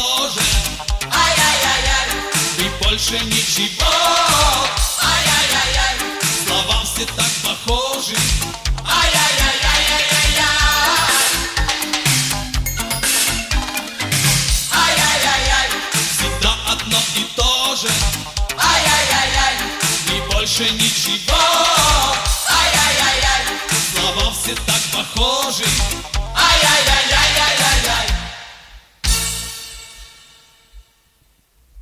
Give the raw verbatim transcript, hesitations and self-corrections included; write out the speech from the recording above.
то же. Ай-яй-яй-яй, и больше ничего. Ай-яй-яй-яй, слова все так похожи. Ай-яй-яй-яй-яй-яй-яй. Ай-яй-яй-яй, всегда одно и то же. Ай-яй-яй-яй, и больше ничего. Ай-яй-яй-яй, слова все так похожи.